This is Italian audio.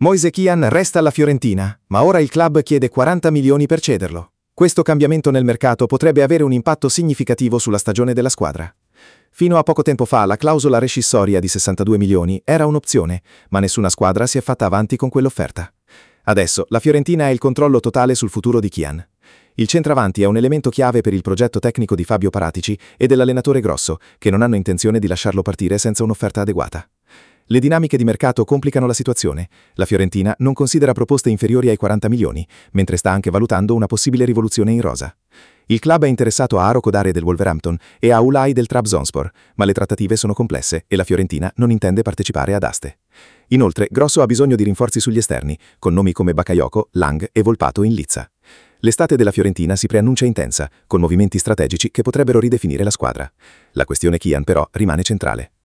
Moise Kean resta alla Fiorentina, ma ora il club chiede 40 milioni per cederlo. Questo cambiamento nel mercato potrebbe avere un impatto significativo sulla stagione della squadra. Fino a poco tempo fa la clausola rescissoria di 62 milioni era un'opzione, ma nessuna squadra si è fatta avanti con quell'offerta. Adesso la Fiorentina ha il controllo totale sul futuro di Kean. Il centravanti è un elemento chiave per il progetto tecnico di Fabio Paratici e dell'allenatore Grosso, che non hanno intenzione di lasciarlo partire senza un'offerta adeguata. Le dinamiche di mercato complicano la situazione. La Fiorentina non considera proposte inferiori ai 40 milioni, mentre sta anche valutando una possibile rivoluzione in rosa. Il club è interessato a Aro Kodare del Wolverhampton e a Ulay del Trabzonspor, ma le trattative sono complesse e la Fiorentina non intende partecipare ad aste. Inoltre, Grosso ha bisogno di rinforzi sugli esterni, con nomi come Bakayoko, Lang e Volpato in lizza. L'estate della Fiorentina si preannuncia intensa, con movimenti strategici che potrebbero ridefinire la squadra. La questione Kean però rimane centrale.